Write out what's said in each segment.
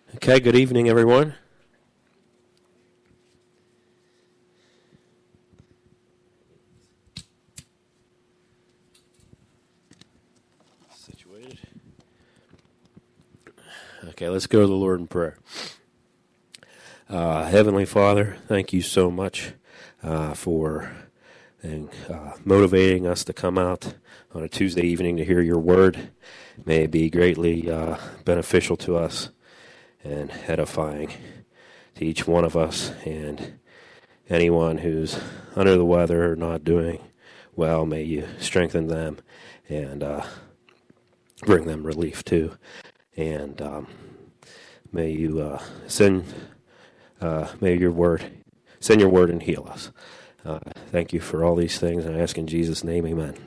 Okay, good evening, everyone. Situated. Okay, let's go to the Lord in prayer. Heavenly Father, thank you so much for motivating us to come out on a Tuesday evening to hear your word. May it be greatly beneficial to us and edifying to each one of us, and anyone who's under the weather or not doing well, may you strengthen them and bring them relief too. And may you send your word and heal us. Thank you for all these things, and I ask in Jesus' name, amen.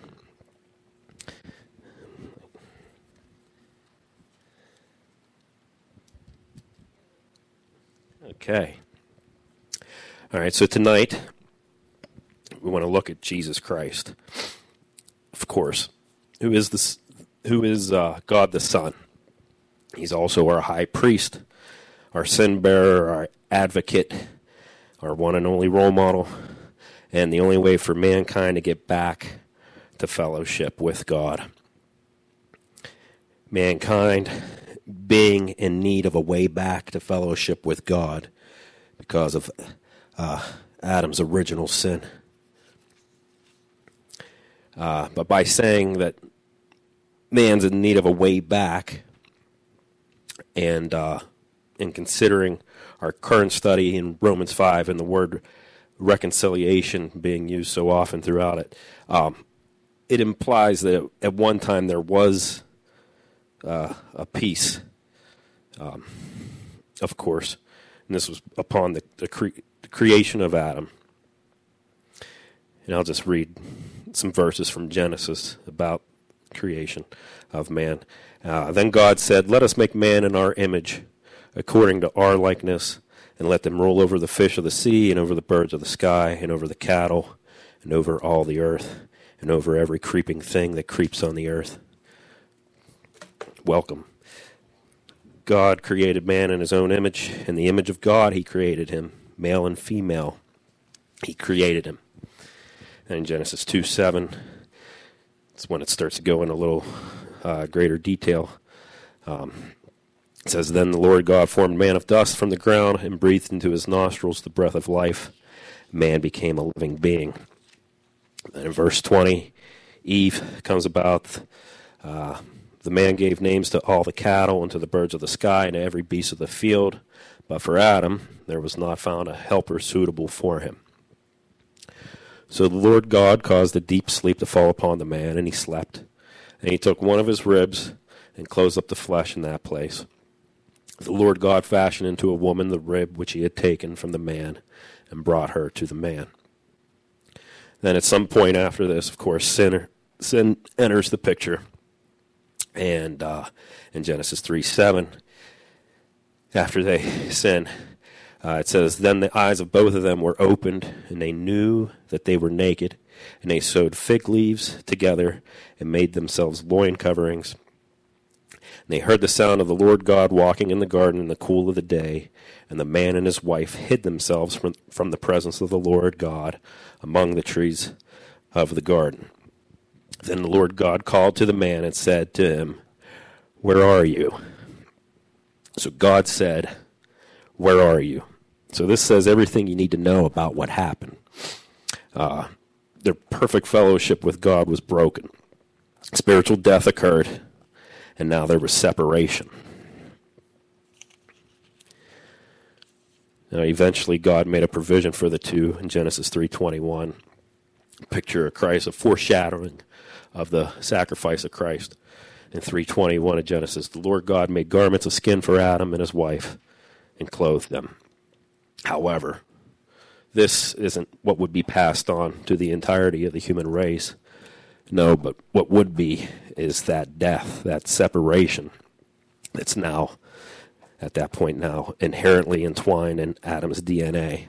Okay. All right, so tonight we want to look at Jesus Christ, of course, who is God the Son. He's also our high priest, our sin bearer, our advocate, our one and only role model, and the only way for mankind to get back to fellowship with God. Mankind being in need of a way back to fellowship with God because of Adam's original sin. But by saying that man's in need of a way back, and in considering our current study in Romans 5 and the word reconciliation being used so often throughout it, it implies that at one time there was a peace, of course, and this was upon the creation of Adam. And I'll just read some verses from Genesis about creation of man. Then God said, "Let us make man in our image, according to our likeness, and let them rule over the fish of the sea, and over the birds of the sky, and over the cattle, and over all the earth, and over every creeping thing that creeps on the earth." Welcome. God created man in his own image. In the image of God he created him. Male and female he created him. And in Genesis 2:7, it's when it starts to go in a little greater detail. It says, "Then the Lord God formed man of dust from the ground and breathed into his nostrils the breath of life. Man became a living being." And in verse 20, Eve comes about. The man gave names to all the cattle and to the birds of the sky and to every beast of the field. But for Adam, there was not found a helper suitable for him. So the Lord God caused a deep sleep to fall upon the man, and he slept. And he took one of his ribs and closed up the flesh in that place. The Lord God fashioned into a woman the rib which he had taken from the man and brought her to the man. Then at some point after this, of course, sin enters the picture. And in Genesis 3:7, after they sin, it says, "Then the eyes of both of them were opened, and they knew that they were naked, and they sewed fig leaves together and made themselves loin coverings. And they heard the sound of the Lord God walking in the garden in the cool of the day, and the man and his wife hid themselves from the presence of the Lord God among the trees of the garden. Then the Lord God called to the man and said to him, 'Where are you?' So God said, 'Where are you?'" So this says everything you need to know about what happened. Their perfect fellowship with God was broken. Spiritual death occurred, and now there was separation. Now, eventually, God made a provision for the two in Genesis 3:21. Picture of Christ, a foreshadowing of the sacrifice of Christ. In 3:21 of Genesis, the Lord God made garments of skin for Adam and his wife and clothed them. However, this isn't what would be passed on to the entirety of the human race. No, but what would be is that death, that separation that's now, at that point now, inherently entwined in Adam's DNA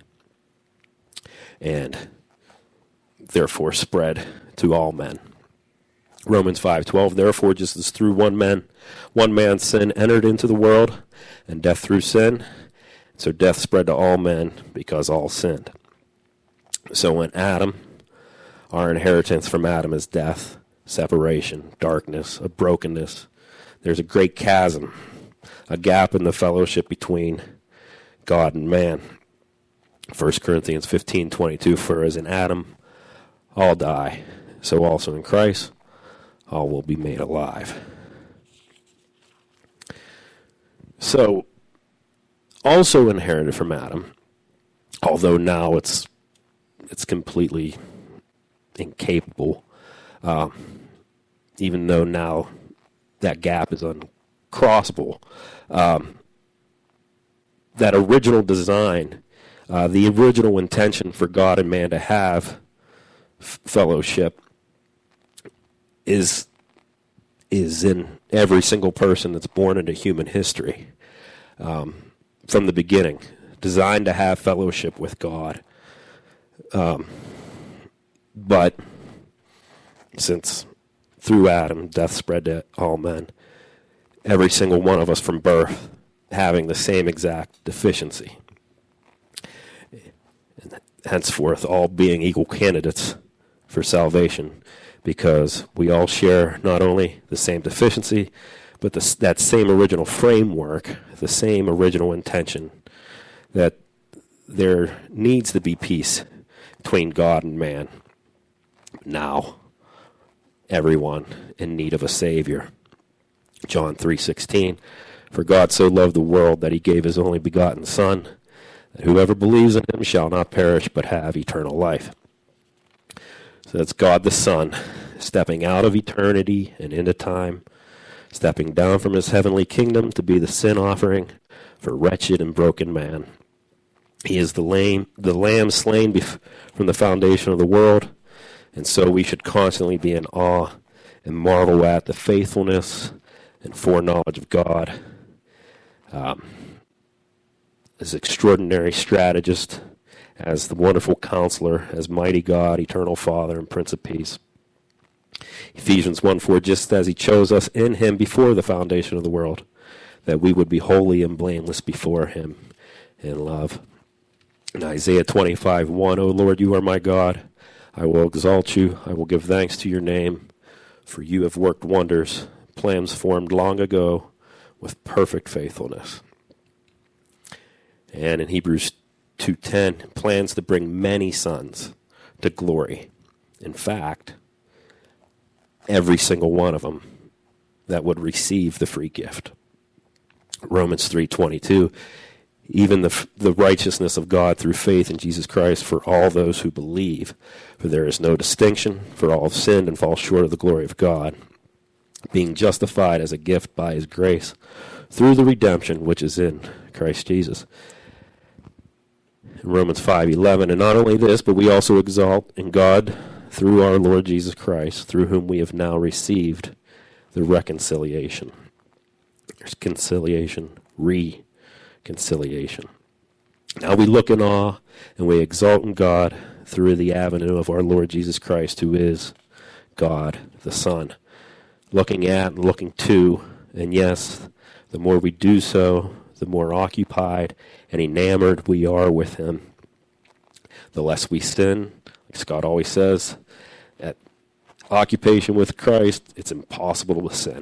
and therefore spread to all men. Romans 5:12, therefore, just as through one man's sin entered into the world, and death through sin, so death spread to all men because all sinned. So when our inheritance from Adam is death, separation, darkness, a brokenness, there's a great chasm, a gap in the fellowship between God and man. 1 Corinthians 15:22, for as in Adam all die, so also in Christ all will be made alive. So, also inherited from Adam, although now it's completely incapable, even though now that gap is uncrossable. That original design, the original intention for God and man to have fellowship is in every single person that's born into human history. From the beginning, designed to have fellowship with God. But since through Adam, death spread to all men, every single one of us from birth having the same exact deficiency. And henceforth, all being equal candidates for salvation, because we all share not only the same deficiency, but that same original framework, the same original intention, that there needs to be peace between God and man. Now, everyone in need of a Savior. John 3:16, for God so loved the world that he gave his only begotten Son, that whoever believes in him shall not perish but have eternal life. So that's God the Son, stepping out of eternity and into time, stepping down from his heavenly kingdom to be the sin offering for wretched and broken man. He is the lamb slain from the foundation of the world, and so we should constantly be in awe and marvel at the faithfulness and foreknowledge of God. As extraordinary strategist, as the wonderful counselor, as mighty God, eternal Father, and Prince of Peace. Ephesians 1:4, just as he chose us in him before the foundation of the world, that we would be holy and blameless before him in love. In Isaiah 25:1, O Lord, you are my God. I will exalt you. I will give thanks to your name, for you have worked wonders, plans formed long ago with perfect faithfulness. And in Hebrews 2:10, plans to bring many sons to glory. In fact, every single one of them that would receive the free gift. Romans 3:22, even the righteousness of God through faith in Jesus Christ for all those who believe. For there is no distinction, for all have sinned and fall short of the glory of God, being justified as a gift by his grace through the redemption which is in Christ Jesus. In Romans 5:11, and not only this, but we also exalt in God through our Lord Jesus Christ, through whom we have now received the reconciliation. There's conciliation, reconciliation. Now we look in awe and we exalt in God through the avenue of our Lord Jesus Christ, who is God the Son. Looking at and looking to, and yes, the more we do so, the more occupied and enamored we are with him. The less we sin, like Scott always says, at occupation with Christ, it's impossible to sin.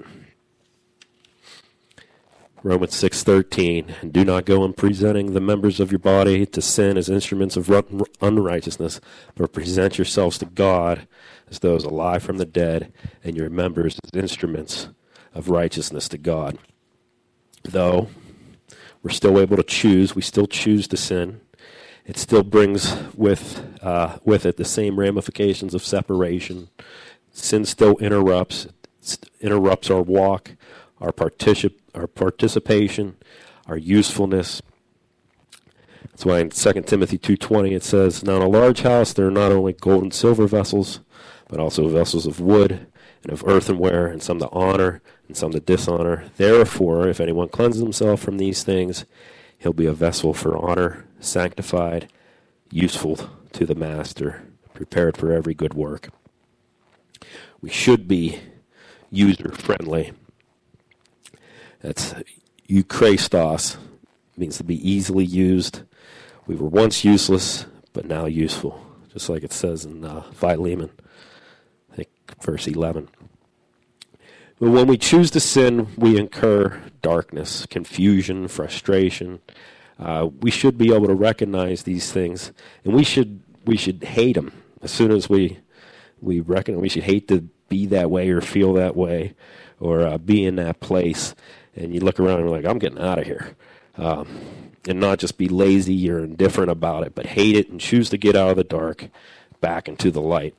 Romans 6:13, and do not go on presenting the members of your body to sin as instruments of unrighteousness, but present yourselves to God as those alive from the dead, and your members as instruments of righteousness to God. Though we're still able to choose, we still choose to sin, it still brings with it the same ramifications of separation. Sin still interrupts our walk, our participation, our usefulness. That's why in 2 Timothy 2:20 it says, now in a large house there are not only gold and silver vessels, but also vessels of wood and of earthenware, and some to honor and some to dishonor. Therefore, if anyone cleanses himself from these things, he'll be a vessel for honor, sanctified, useful to the master, prepared for every good work. We should be user-friendly. That's euchrestos, means to be easily used. We were once useless, but now useful, just like it says in Philemon, I think verse 11. But when we choose to sin, we incur darkness, confusion, frustration. We should be able to recognize these things, and we should hate them as soon as we recognize. We should hate to be that way or feel that way or be in that place. And you look around and you're like, I'm getting out of here. And not just be lazy or indifferent about it, but hate it and choose to get out of the dark back into the light.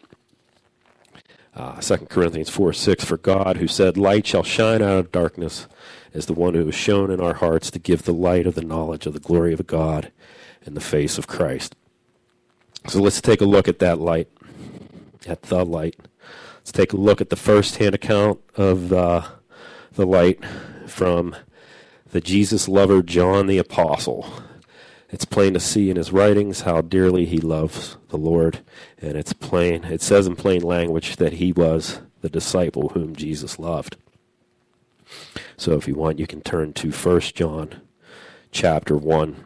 2 Corinthians 4:6, for God, who said, light shall shine out of darkness, is the one who is shown in our hearts to give the light of the knowledge of the glory of God in the face of Christ. So let's take a look at that light, at the light. Let's take a look at the first-hand account of the light from the Jesus lover John the Apostle. It's plain to see in his writings how dearly he loves the Lord, and it says in plain language that he was the disciple whom Jesus loved. So if you want, you can turn to 1 John chapter 1.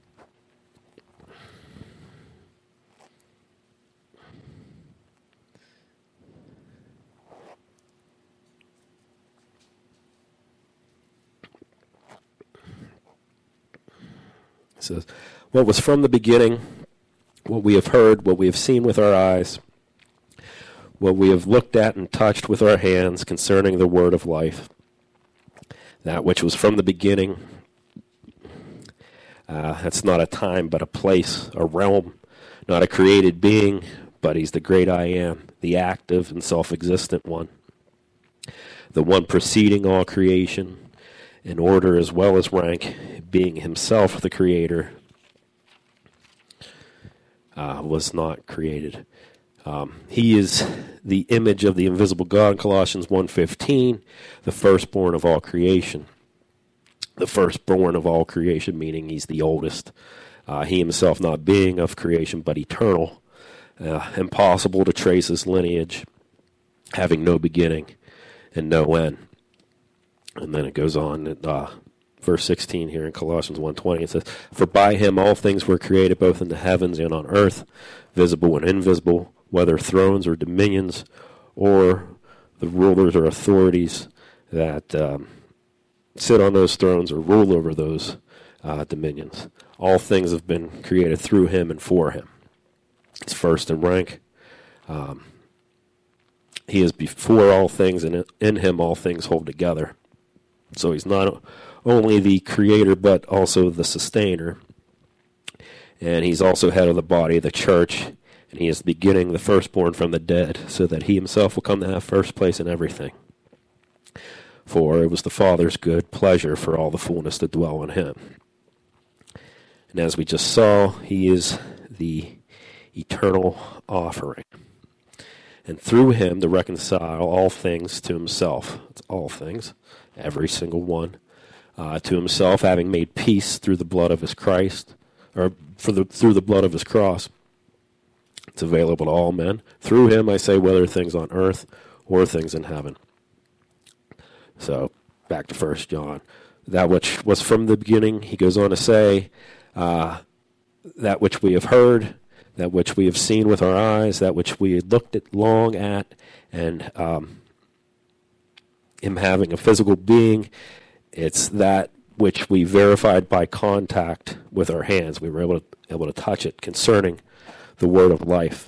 It says, what was from the beginning, what we have heard, what we have seen with our eyes, what we have looked at and touched with our hands concerning the word of life. That which was from the beginning, that's not a time but a place, a realm, not a created being, but he's the great I am, the active and self-existent one, the one preceding all creation, in order as well as rank, being himself the creator, was not created. He is the image of the invisible God, Colossians 1:15, the firstborn of all creation. The firstborn of all creation, meaning he's the oldest. He himself not being of creation, but eternal. Impossible to trace his lineage, having no beginning and no end. And then it goes on at verse 16 here in Colossians 1:20. It says, for by him all things were created, both in the heavens and on earth, visible and invisible, whether thrones or dominions, or the rulers or authorities that sit on those thrones or rule over those dominions. All things have been created through him and for him. It's first in rank. He is before all things, and in him all things hold together. So he's not only the creator, but also the sustainer. And he's also head of the body, the church. And he is the beginning, the firstborn from the dead, so that he himself will come to have first place in everything. For it was the Father's good pleasure for all the fullness to dwell in him. And as we just saw, he is the eternal offering. And through him to reconcile all things to himself. It's all things, every single one. To himself, having made peace through the blood of his Christ, or through the blood of his cross. It's available to all men. Through him, I say, whether things on earth or things in heaven. So, back to 1 John. That which was from the beginning, he goes on to say, that which we have heard, that which we have seen with our eyes, that which we had looked at long at, and him having a physical being, it's that which we verified by contact with our hands. We were able to touch it concerning the word of life.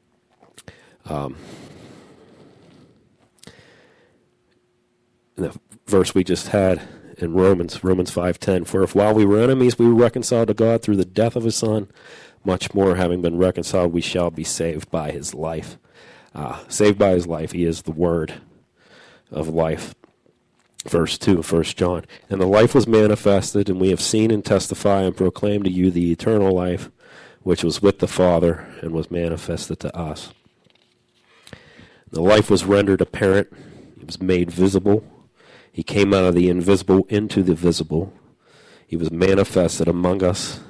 The verse we just had in Romans 5:10, for if while we were enemies we were reconciled to God through the death of his Son, much more having been reconciled we shall be saved by his life. Saved by his life. He is the word of life. Verse 2 of 1 John, and the life was manifested, and we have seen and testify and proclaim to you the eternal life, which was with the Father and was manifested to us. The life was rendered apparent. It was made visible. He came out of the invisible into the visible. He was manifested among us.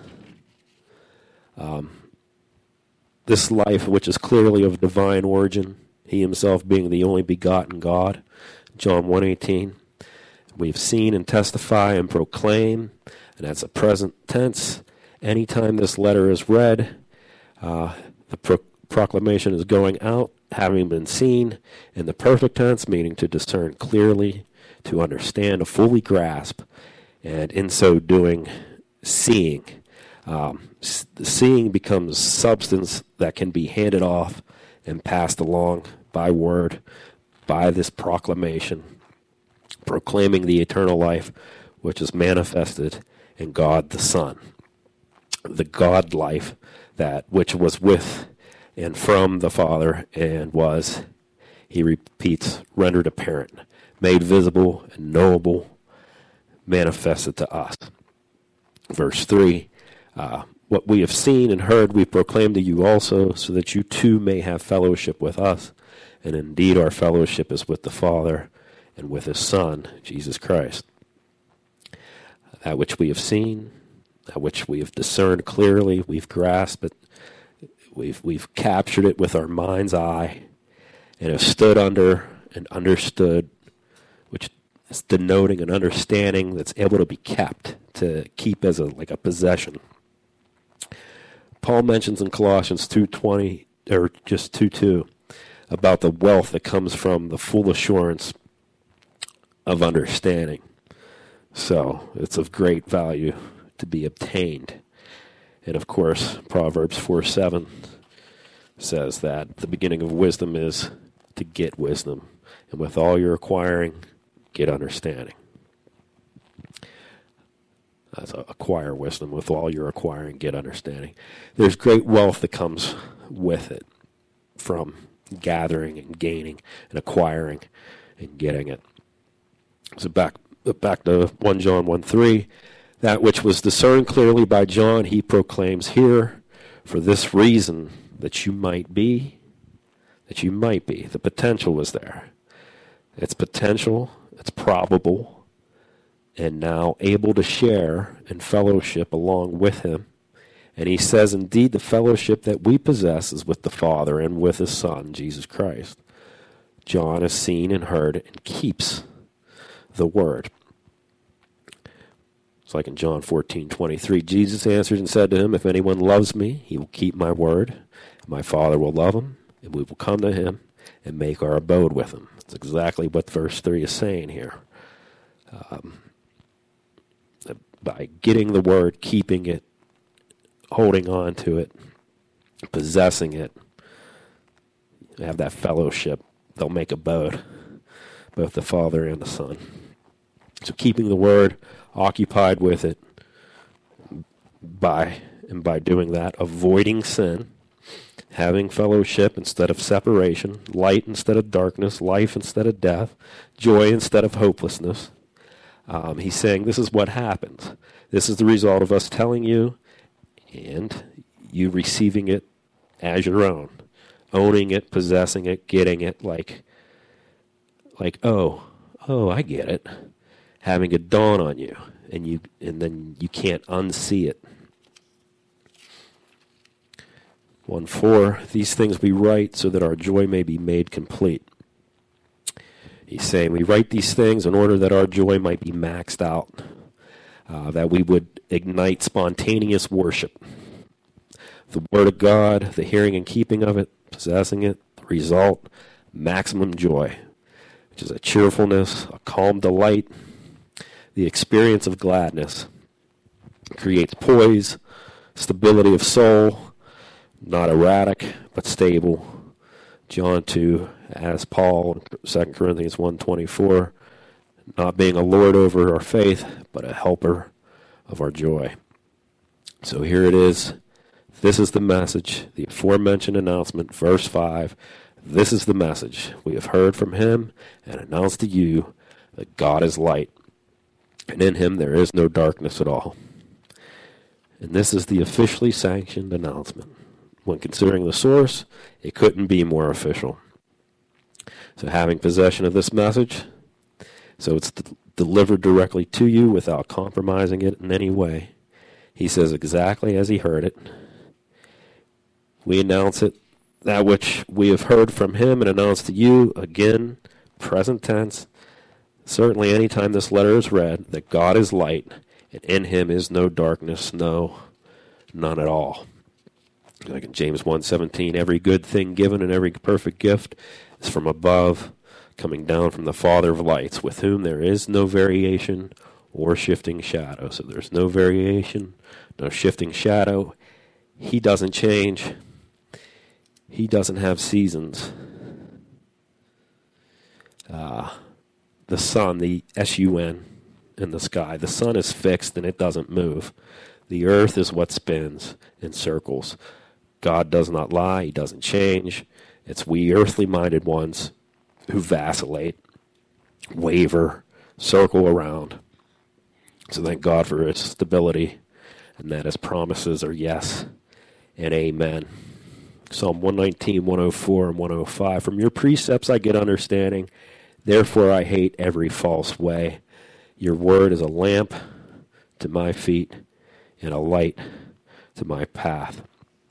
This life, which is clearly of divine origin, he himself being the only begotten God, John 1:18. We've seen and testify and proclaim, and that's a present tense. Anytime this letter is read, the proclamation is going out, having been seen, in the perfect tense, meaning to discern clearly, to understand, to fully grasp, and in so doing, seeing. Seeing becomes substance that can be handed off and passed along by word, by this proclamation, proclaiming the eternal life which is manifested in God the Son. The God life that which was with and from the Father and was, he repeats, rendered apparent, made visible and knowable, manifested to us. Verse 3, what we have seen and heard we proclaim to you also, so that you too may have fellowship with us. And indeed our fellowship is with the Father and with his Son, Jesus Christ. That which we have seen, that which we have discerned clearly, we've grasped it, we've captured it with our mind's eye, and have stood under and understood, which is denoting an understanding that's able to be kept, to keep as like a possession. Paul mentions in Colossians 2:20, or just 2:2, about the wealth that comes from the full assurance of understanding. So it's of great value to be obtained. And of course, Proverbs 4:7 says that the beginning of wisdom is to get wisdom. And with all you're acquiring, get understanding. That's acquire wisdom. With all you're acquiring, get understanding. There's great wealth that comes with it from gathering and gaining and acquiring and getting it. So back to 1 John 1:3, that which was discerned clearly by John, he proclaims here, for this reason, that you might be. The potential was there. It's potential, it's probable, and now able to share in fellowship along with him. And he says, indeed, the fellowship that we possess is with the Father and with his Son, Jesus Christ. John has seen and heard and keeps the word. It's like in John 14:23, Jesus answered and said to him, if anyone loves me, he will keep my word. My Father will love him, and we will come to him and make our abode with him. That's exactly what verse 3 is saying here. By getting the word, keeping it, holding on to it, possessing it, have that fellowship, they'll make abode, both the Father and the Son. So keeping the word, occupied with it, by doing that, avoiding sin, having fellowship instead of separation, light instead of darkness, life instead of death, joy instead of hopelessness. He's saying this is what happens. This is the result of us telling you and you receiving it as your own, owning it, possessing it, getting it, like oh, I get it, having it dawn on you, and then you can't unsee it. 1:4, these things we write so that our joy may be made complete. He's saying we write these things in order that our joy might be maxed out, that we would ignite spontaneous worship. The Word of God, the hearing and keeping of it, possessing it, the result, maximum joy, which is a cheerfulness, a calm delight, the experience of gladness. It creates poise, stability of soul, not erratic, but stable. John 2, as Paul in 2 Corinthians 1:24, not being a lord over our faith, but a helper of our joy. So here it is. This is the message, the aforementioned announcement, verse 5. This is the message we have heard from him and announced to you that God is light, and in him there is no darkness at all. And this is the officially sanctioned announcement. When considering the source, it couldn't be more official. So having possession of this message, so it's delivered directly to you without compromising it in any way. He says exactly as he heard it. We announce it, that which we have heard from him and announced to you, again, present tense, Certainly anytime this letter is read, that God is light, and in him is no darkness, no, none at all. Like in James 1:17, every good thing given and every perfect gift is from above, coming down from the Father of lights, with whom there is no variation or shifting shadow. So there's no variation, no shifting shadow. He doesn't change. He doesn't have seasons. The sun, the S-U-N in the sky, the sun is fixed and it doesn't move. The earth is what spins in circles. God does not lie. He doesn't change. It's we earthly-minded ones who vacillate, waver, circle around. So thank God for its stability, and that his promises are yes and amen. Psalm 119, 104, and 105. From your precepts I get understanding. Therefore I hate every false way. Your word is a lamp to my feet and a light to my path.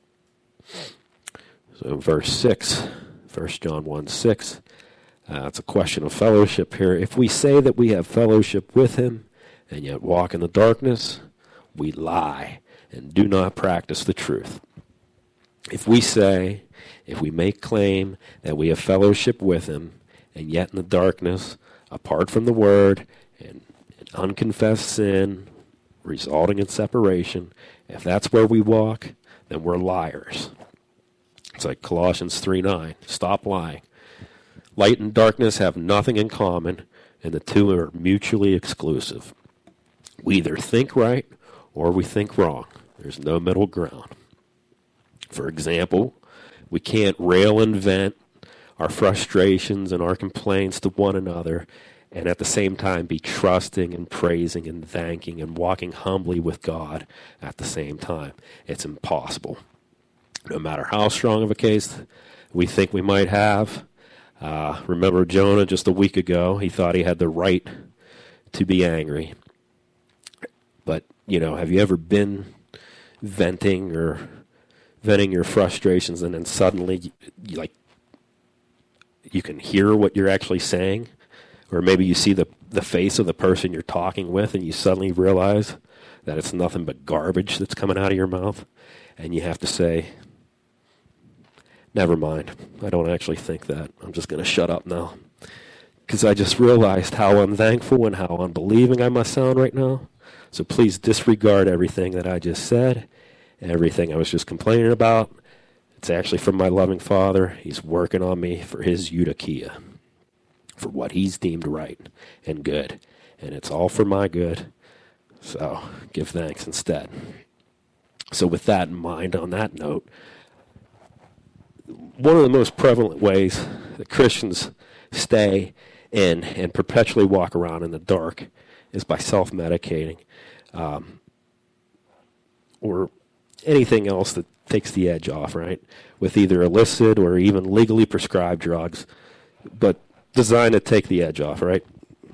So verse 6, 1 John 1:6. It's a question of fellowship here. If we say that we have fellowship with him and yet walk in the darkness, we lie and do not practice the truth. If we make claim that we have fellowship with him, and yet in the darkness, apart from the word, and unconfessed sin, resulting in separation, if that's where we walk, then we're liars. It's like Colossians 3:9. Stop lying. Light and darkness have nothing in common, and the two are mutually exclusive. We either think right or we think wrong. There's no middle ground. For example, we can't rail and vent our frustrations and our complaints to one another and at the same time be trusting and praising and thanking and walking humbly with God at the same time. It's impossible. No matter how strong of a case we think we might have. Remember Jonah just a week ago, he thought he had the right to be angry. But, have you ever been venting your frustrations and then suddenly you can hear what you're actually saying? Or maybe you see the face of the person you're talking with and you suddenly realize that it's nothing but garbage that's coming out of your mouth. And you have to say, never mind, I don't actually think that. I'm just going to shut up now. Because I just realized how unthankful and how unbelieving I must sound right now. So please disregard everything that I just said, everything I was just complaining about. It's actually from my loving Father. He's working on me for his eudokia, for what he's deemed right and good. And it's all for my good. So give thanks instead. So with that in mind, on that note, one of the most prevalent ways that Christians stay in and perpetually walk around in the dark is by self-medicating, or anything else that takes the edge off, right? With either illicit or even legally prescribed drugs, but designed to take the edge off, right?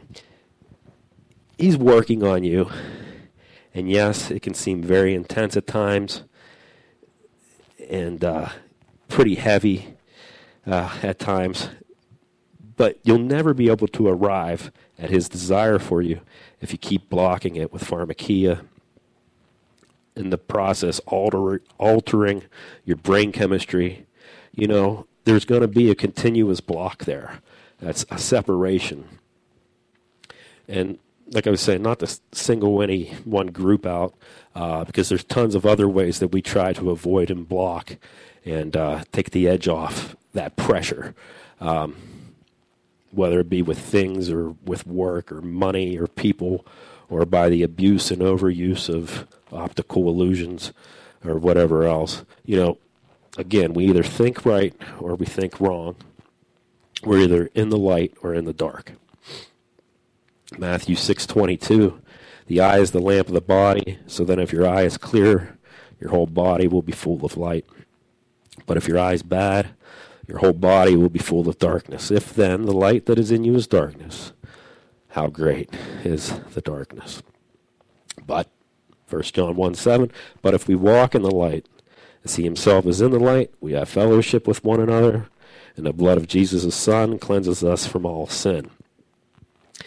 He's working on you, and yes, it can seem very intense at times, and pretty heavy at times, but you'll never be able to arrive at his desire for you if you keep blocking it with pharmakia, in the process altering your brain chemistry. There's going to be a continuous block there. That's a separation. And like I was saying, not to single any one group out, because there's tons of other ways that we try to avoid and block and take the edge off that pressure, whether it be with things or with work or money or people, or by the abuse and overuse of optical illusions or whatever else. Again, we either think right or we think wrong. We're either in the light or in the dark. Matthew 6:22, the eye is the lamp of the body, so then if your eye is clear, your whole body will be full of light. But if your eye is bad, your whole body will be full of darkness. If then the light that is in you is darkness, how great is the darkness. But, 1 John 1:7, but if we walk in the light, as he himself is in the light, we have fellowship with one another, and the blood of Jesus' Son cleanses us from all sin.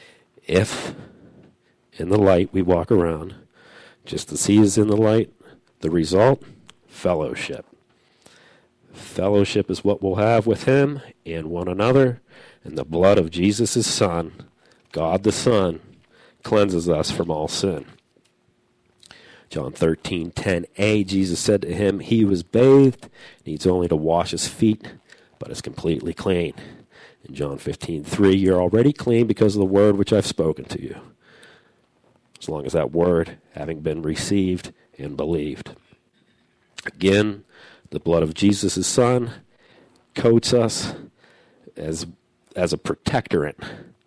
If in the light we walk around, just as he is in the light, the result, fellowship. Fellowship is what we'll have with him and one another, and the blood of Jesus' Son, God the Son, cleanses us from all sin. John 13:10a, Jesus said to him, he who is bathed needs only to wash his feet, but is completely clean. In John 15:3, you're already clean because of the word which I've spoken to you. As long as that word, having been received and believed. Again, the blood of Jesus' Son coats us as a protectorant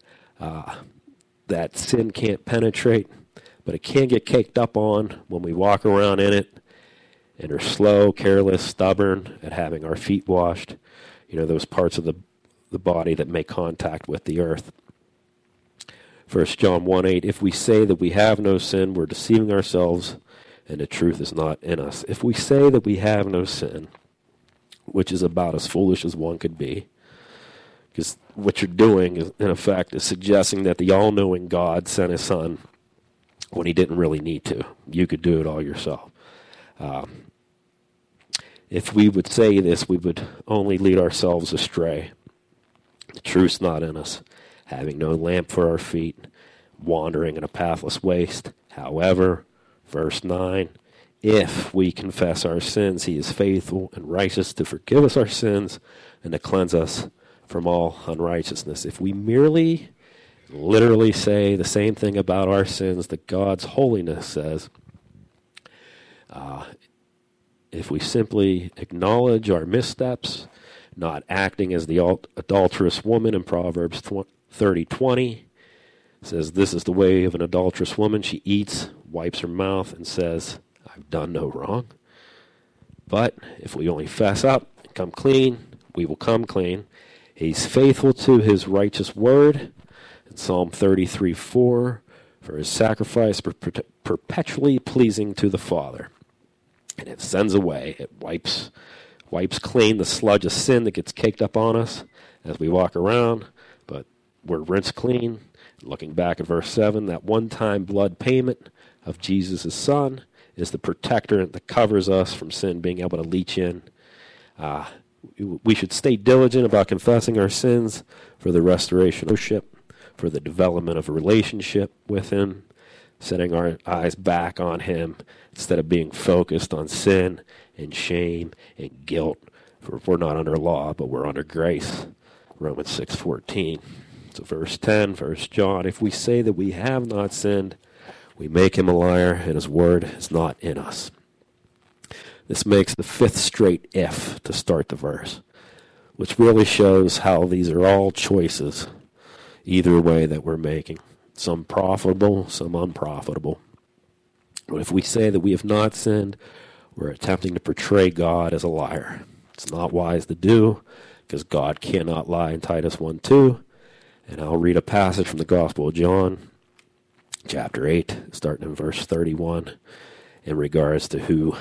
that sin can't penetrate, but it can get caked up on when we walk around in it and are slow, careless, stubborn at having our feet washed. Those parts of the body that make contact with the earth. 1 John 1:8, if we say that we have no sin, we're deceiving ourselves, and the truth is not in us. If we say that we have no sin, which is about as foolish as one could be, because what you're doing, in effect, is suggesting that the all-knowing God sent his Son when he didn't really need to. You could do it all yourself. If we would say this, we would only lead ourselves astray. The truth's not in us, having no lamp for our feet, wandering in a pathless waste. However, verse 9, if we confess our sins, he is faithful and righteous to forgive us our sins and to cleanse us from all unrighteousness. If we merely, literally say the same thing about our sins that God's holiness says, if we simply acknowledge our missteps, not acting as the adulterous woman in Proverbs 30:20, says this is the way of an adulterous woman. She eats, wipes her mouth, and says, I've done no wrong. But if we only fess up and come clean, we will come clean. He's faithful to his righteous word. In Psalm 33:4, for his sacrifice perpetually pleasing to the Father. And it sends away, it wipes clean the sludge of sin that gets caked up on us as we walk around, but we're rinsed clean. Looking back at verse 7, that one-time blood payment of Jesus' Son is the protector that covers us from sin being able to leach in. We should stay diligent about confessing our sins for the restoration of worship, for the development of a relationship with him, setting our eyes back on him instead of being focused on sin and shame and guilt. For we're not under law, but we're under grace. Romans 6:14. So verse 10, 1 John, if we say that we have not sinned, we make him a liar, and his word is not in us. This makes the fifth straight if to start the verse, which really shows how these are all choices, either way that we're making. Some profitable, some unprofitable. But if we say that we have not sinned, we're attempting to portray God as a liar. It's not wise to do, because God cannot lie in Titus 1:2. And I'll read a passage from the Gospel of John, chapter 8, starting in verse 31, in regards to who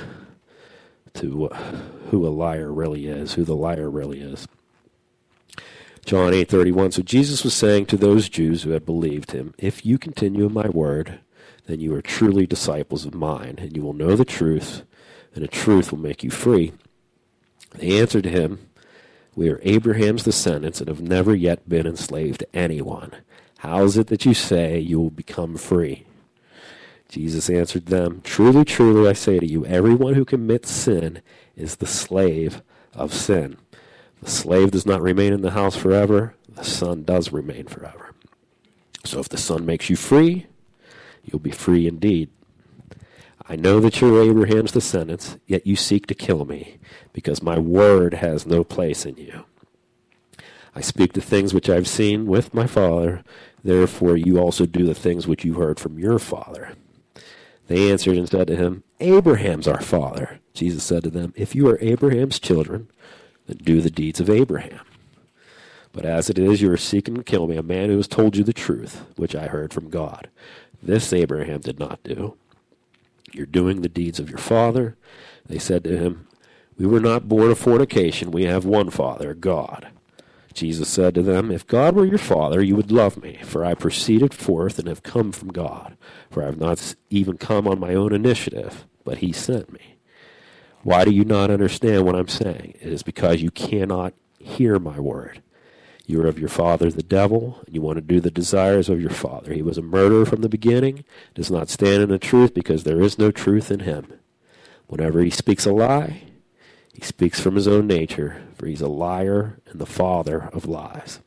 a liar really is, who the liar really is. John 8:31, so Jesus was saying to those Jews who had believed him, if you continue in my word, then you are truly disciples of mine, and you will know the truth, and the truth will make you free. They answered him, we are Abraham's descendants and have never yet been enslaved to anyone. How is it that you say you will become free? Jesus answered them, truly, truly, I say to you, everyone who commits sin is the slave of sin. The slave does not remain in the house forever. The son does remain forever. So if the son makes you free, you'll be free indeed. I know that you're Abraham's descendants, yet you seek to kill me, because my word has no place in you. I speak the things which I've seen with my father, therefore you also do the things which you heard from your father. They answered and said to him, Abraham's our father. Jesus said to them, if you are Abraham's children, then do the deeds of Abraham. But as it is, you are seeking to kill me, a man who has told you the truth, which I heard from God. This Abraham did not do. You're doing the deeds of your father. They said to him, we were not born of fornication. We have one Father, God. Jesus said to them, "If God were your Father, you would love me, for I proceeded forth and have come from God. For I have not even come on my own initiative, but he sent me. Why do you not understand what I'm saying? It is because you cannot hear my word. You are of your father the devil, and you want to do the desires of your father. He was a murderer from the beginning, does not stand in the truth, because there is no truth in him. Whenever he speaks a lie, he speaks from his own nature, for he's a liar and the father of lies."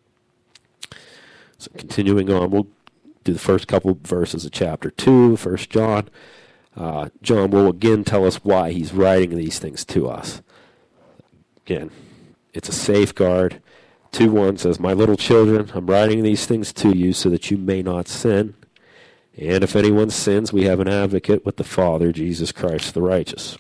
So continuing on, we'll do the first couple verses of chapter 2, 1 John. John will again tell us why he's writing these things to us. Again, it's a safeguard. 2:1 says, "My little children, I'm writing these things to you so that you may not sin. And if anyone sins, we have an advocate with the Father, Jesus Christ the righteous."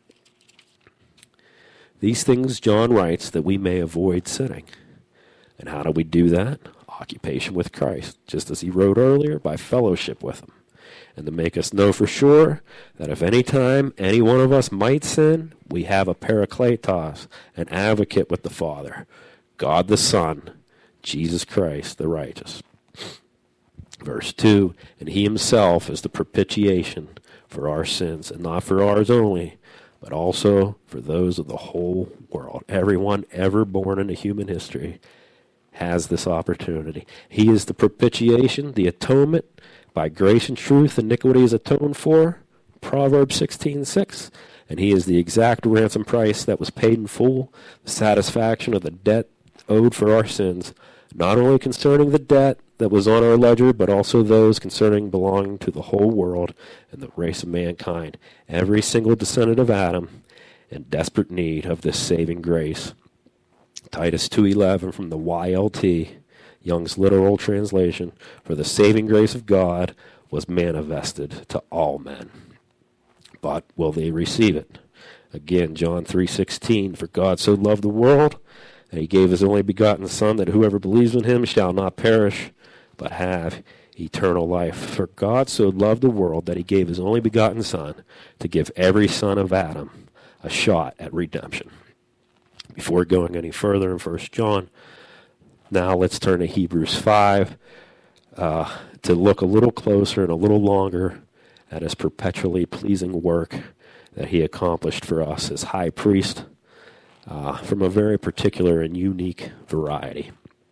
These things John writes that we may avoid sinning. And how do we do that? Occupation with Christ, just as he wrote earlier, by fellowship with him. And to make us know for sure that if any time any one of us might sin, we have a parakletos, an advocate with the Father, God the Son, Jesus Christ the righteous. Verse 2, "And he himself is the propitiation for our sins, and not for ours only, but also for those of the whole world." Everyone ever born into human history has this opportunity. He is the propitiation, the atonement. By grace and truth, iniquity is atoned for, Proverbs 16:6. And he is the exact ransom price that was paid in full, the satisfaction of the debt owed for our sins, not only concerning the debt that was on our ledger, but also those concerning belonging to the whole world and the race of mankind, every single descendant of Adam, in desperate need of this saving grace. Titus 2:11 from the YLT, Young's literal translation, "For the saving grace of God was manifested to all men. But will they receive it?" Again, John 3:16, "For God so loved the world that he gave his only begotten Son, that whoever believes in him shall not perish, but have eternal life. For God so loved the world that he gave his only begotten Son to give every son of Adam a shot at redemption." Before going any further in 1 John, now let's turn to Hebrews 5 to look a little closer and a little longer at his perpetually pleasing work that he accomplished for us as high priest from a very particular and unique variety.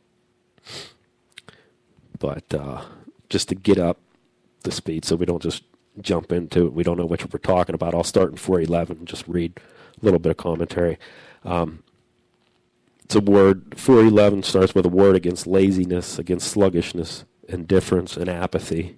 But just to get up to speed so we don't just jump into it, we don't know which we're talking about, I'll start in 4:11 and just read a little bit of commentary. It's a word, 4:11 starts with a word against laziness, against sluggishness, indifference, and apathy.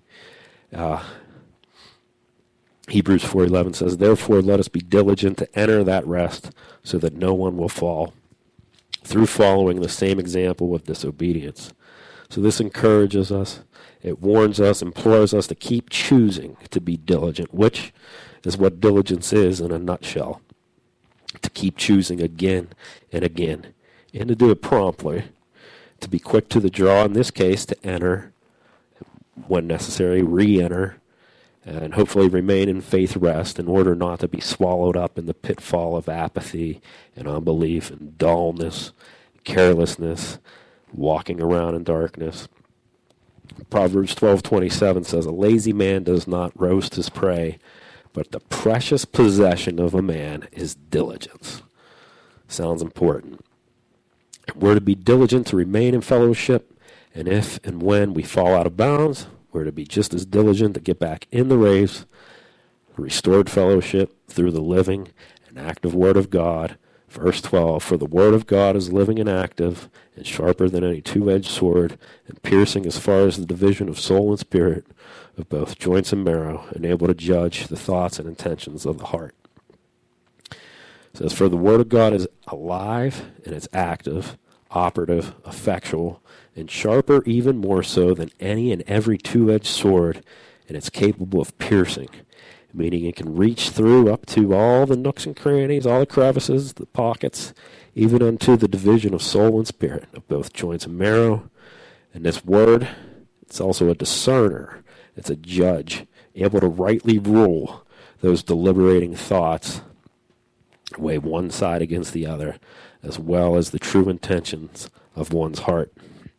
Hebrews 4:11 says, "Therefore let us be diligent to enter that rest, so that no one will fall through following the same example of disobedience." So this encourages us, it warns us, implores us to keep choosing to be diligent, which is what diligence is in a nutshell. To keep choosing again and again, and to do it promptly, to be quick to the draw, in this case, to enter, when necessary, re-enter, and hopefully remain in faith rest in order not to be swallowed up in the pitfall of apathy and unbelief and dullness, carelessness, walking around in darkness. Proverbs 12:27 says, "A lazy man does not roast his prey, but the precious possession of a man is diligence." Sounds important. We're to be diligent to remain in fellowship, and if and when we fall out of bounds, we're to be just as diligent to get back in the race, restored fellowship through the living and active Word of God. Verse 12, "For the Word of God is living and active, and sharper than any two-edged sword, and piercing as far as the division of soul and spirit, of both joints and marrow, and able to judge the thoughts and intentions of the heart." It says, "For the Word of God is alive, and it's active, operative, effectual, and sharper even more so than any and every two-edged sword, and it's capable of piercing," meaning it can reach through up to all the nooks and crannies, all the crevices, the pockets, even unto the division of soul and spirit, of both joints and marrow. And this word, it's also a discerner. It's a judge, able to rightly rule those deliberating thoughts, weigh one side against the other, as well as the true intentions of one's heart.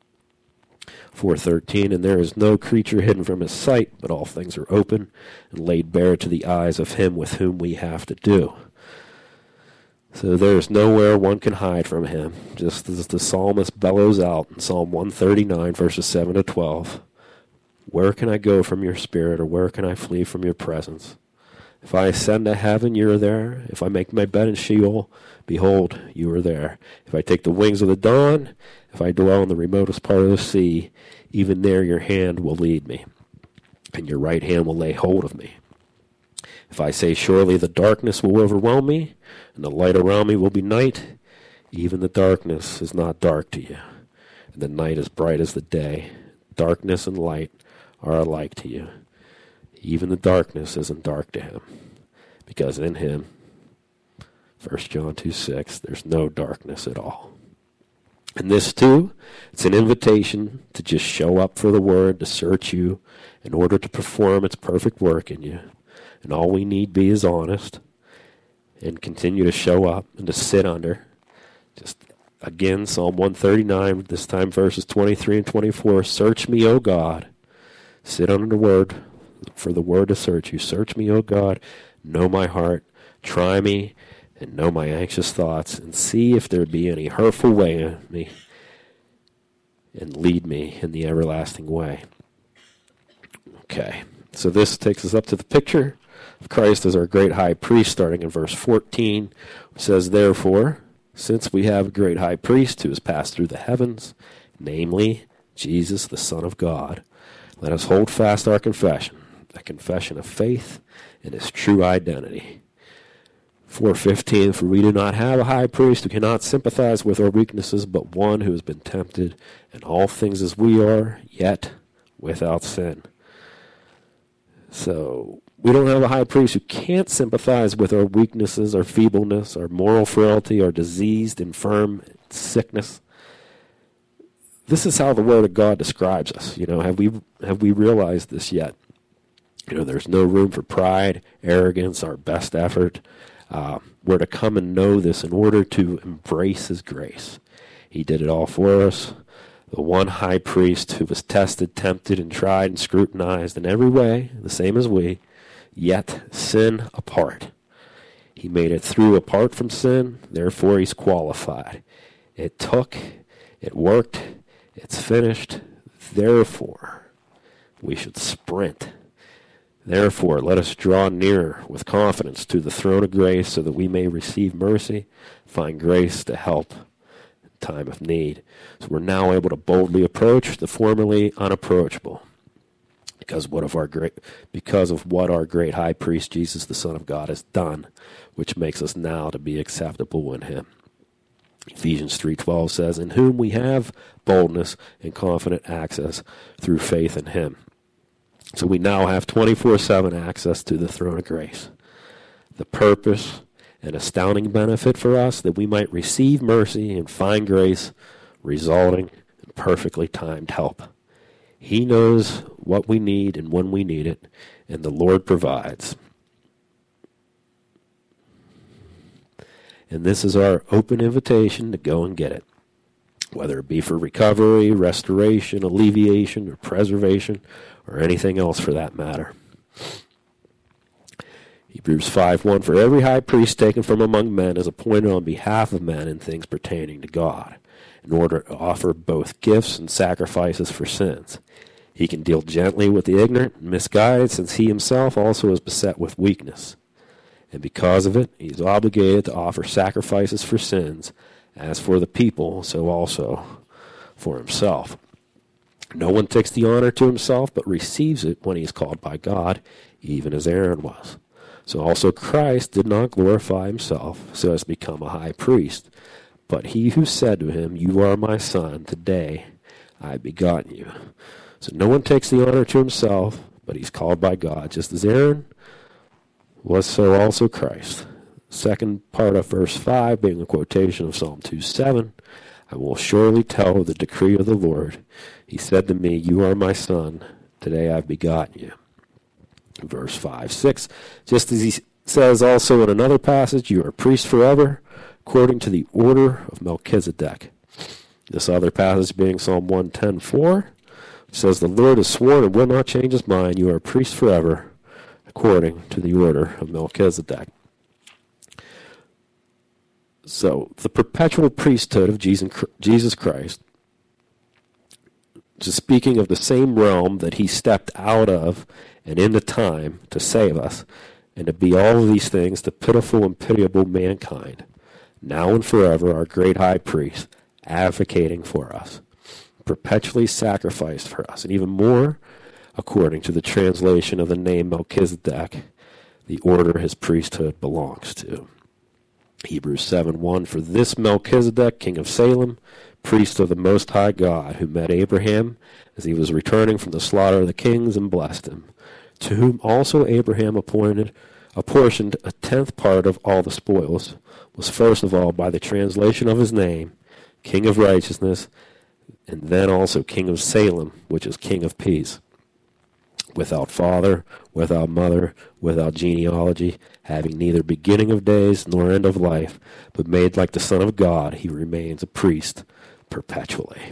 4:13, and there is no creature hidden from his sight, but all things are open and laid bare to the eyes of him with whom we have to do. So there is nowhere one can hide from him, just as the psalmist bellows out in Psalm 139, verses 7 to 12. Where can I go from your spirit, or where can I flee from your presence? If I ascend to heaven, you are there. If I make my bed in Sheol, behold, you are there. If I take the wings of the dawn, if I dwell in the remotest part of the sea, even there your hand will lead me, and your right hand will lay hold of me. If I say, surely the darkness will overwhelm me, and the light around me will be night, even the darkness is not dark to you, and the night is bright as the day. Darkness and light are alike to you. Even the darkness isn't dark to him, because in him, 1 John 2:6, there's no darkness at all. And this, too, it's an invitation to just show up for the Word, to search you in order to perform its perfect work in you. And all we need be is honest and continue to show up and to sit under. Just, again, Psalm 139, this time verses 23 and 24. Search me, O God. Sit under the Word, for the Word to search you. Search me, O God. Know my heart. Try me and know my anxious thoughts, and see if there be any hurtful way in me, and lead me in the everlasting way. Okay, so this takes us up to the picture of Christ as our great high priest, starting in verse 14, which says, therefore, since we have a great high priest who has passed through the heavens, namely Jesus, the Son of God, let us hold fast our confession, a confession of faith in his true identity. 4:15, for we do not have a high priest who cannot sympathize with our weaknesses, but one who has been tempted in all things as we are, yet without sin. So we don't have a high priest who can't sympathize with our weaknesses, our feebleness, our moral frailty, our diseased, infirm sickness. This is how the Word of God describes us. Have we realized this yet? There's no room for pride, arrogance, our best effort. We're to come and know this in order to embrace his grace. He did it all for us. The one high priest who was tested, tempted, and tried and scrutinized in every way, the same as we, yet sin apart. He made it through apart from sin, therefore he's qualified. It took, it worked, it's finished, therefore we should sprint. Therefore, let us draw near with confidence to the throne of grace so that we may receive mercy, find grace to help in time of need. So we're now able to boldly approach the formerly unapproachable because of what our great high priest, Jesus, the Son of God, has done, which makes us now to be acceptable in him. Ephesians 3:12 says, in whom we have boldness and confident access through faith in him. So we now have 24/7 access to the throne of grace. The purpose and astounding benefit for us that we might receive mercy and find grace resulting in perfectly timed help. He knows what we need and when we need it, and the Lord provides. And this is our open invitation to go and get it, whether it be for recovery, restoration, alleviation, or preservation, or anything else for that matter. Hebrews 5:1, for every high priest taken from among men is appointed on behalf of men in things pertaining to God, in order to offer both gifts and sacrifices for sins. He can deal gently with the ignorant and misguided, since he himself also is beset with weakness. And because of it, he is obligated to offer sacrifices for sins, as for the people, so also for himself. No one takes the honor to himself, but receives it when he is called by God, even as Aaron was. So also Christ did not glorify himself so as to become a high priest, but he who said to him, you are my son, today I have begotten you. So no one takes the honor to himself, but he's called by God, just as Aaron was, so also Christ. Second part of verse 5 being a quotation of Psalm 2:7, I will surely tell the decree of the Lord. He said to me, you are my son, today I've begotten you. Verse 5:6, just as he says also in another passage, you are a priest forever, according to the order of Melchizedek. This other passage being Psalm 110:4, which says, "The Lord has sworn and will not change his mind. You are a priest forever, according to the order of Melchizedek." So, the perpetual priesthood of Jesus Christ, just speaking of the same realm that he stepped out of and into time to save us, and to be all of these things to pitiful and pitiable mankind, now and forever our great high priest, advocating for us, perpetually sacrificed for us, and even more, according to the translation of the name Melchizedek, the order his priesthood belongs to. Hebrews 7:1, "For this Melchizedek, king of Salem, priest of the Most High God, who met Abraham as he was returning from the slaughter of the kings and blessed him, to whom also Abraham apportioned a 10th part of all the spoils, was first of all, by the translation of his name, King of Righteousness, and then also King of Salem, which is King of Peace. Without father, without mother, without genealogy, having neither beginning of days nor end of life, but made like the Son of God, he remains a priest perpetually."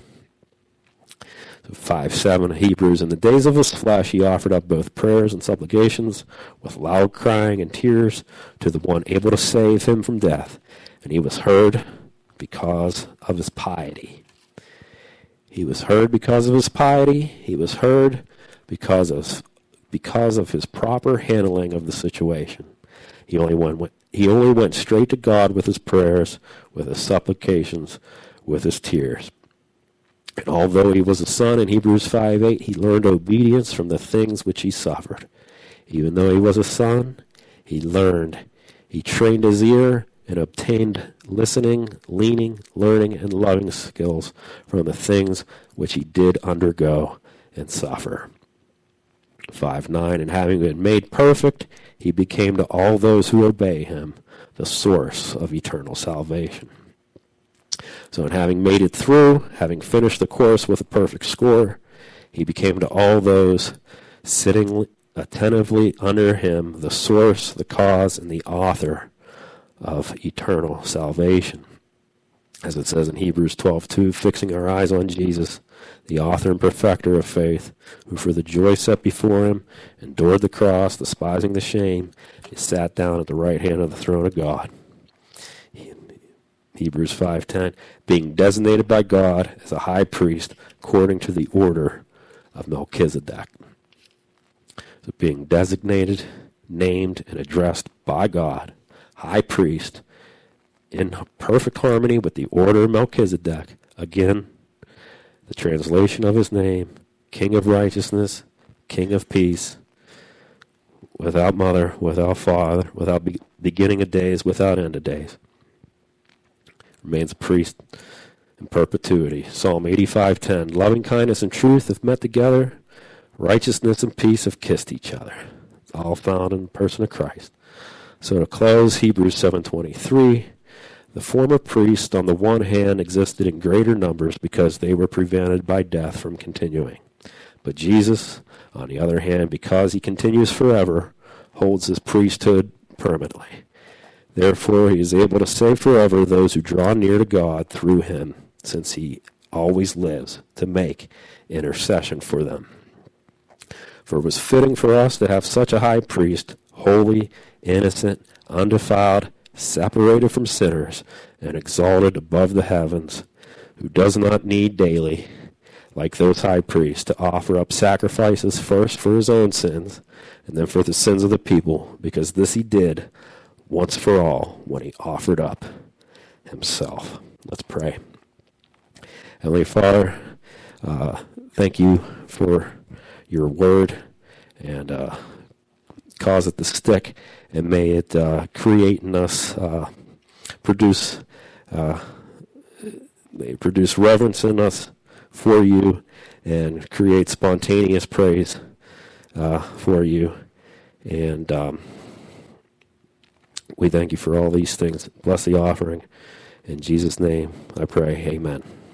So 5:7 Hebrews, "In the days of his flesh he offered up both prayers and supplications with loud crying and tears to the one able to save him from death, and he was heard because of his piety." He was heard because of his piety. He was heard because of his proper handling of the situation. He only went straight to God with his prayers, with his supplications, with his tears. And although he was a son in Hebrews 5:8, he learned obedience from the things which he suffered. Even though he was a son, he learned. He trained his ear and obtained listening, leaning, learning, and loving skills from the things which he did undergo and suffer. 5:9, "And having been made perfect, he became to all those who obey him the source of eternal salvation." So in having made it through, having finished the course with a perfect score, he became to all those sitting attentively under him the source, the cause, and the author of eternal salvation. As it says in Hebrews 12:2, "Fixing our eyes on Jesus, the author and perfecter of faith, who for the joy set before him endured the cross, despising the shame, he sat down at the right hand of the throne of God." Hebrews 5:10, "Being designated by God as a high priest according to the order of Melchizedek." So being designated, named, and addressed by God, high priest, in perfect harmony with the order of Melchizedek. Again, the translation of his name, King of Righteousness, King of Peace, without mother, without father, without beginning of days, without end of days. Remains a priest in perpetuity. Psalm 85:10, "Loving kindness and truth have met together. Righteousness and peace have kissed each other." It's all found in the person of Christ. So to close, Hebrews 7:23, "The former priests on the one hand existed in greater numbers because they were prevented by death from continuing. But Jesus, on the other hand, because he continues forever, holds his priesthood permanently. Therefore, he is able to save forever those who draw near to God through him, since he always lives to make intercession for them. For it was fitting for us to have such a high priest, holy, innocent, undefiled, separated from sinners, and exalted above the heavens, who does not need daily, like those high priests, to offer up sacrifices first for his own sins, and then for the sins of the people, because this he did once for all when he offered up himself." Let's pray. Heavenly Father, thank you for your word, and cause it to stick, and may it create in us, produce reverence in us for you, and create spontaneous praise for you. And we thank you for all these things. Bless the offering. In Jesus' name I pray, amen.